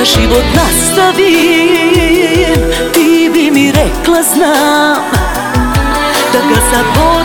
život nastavim, ti bi mi rekla znam da ga zaboravim.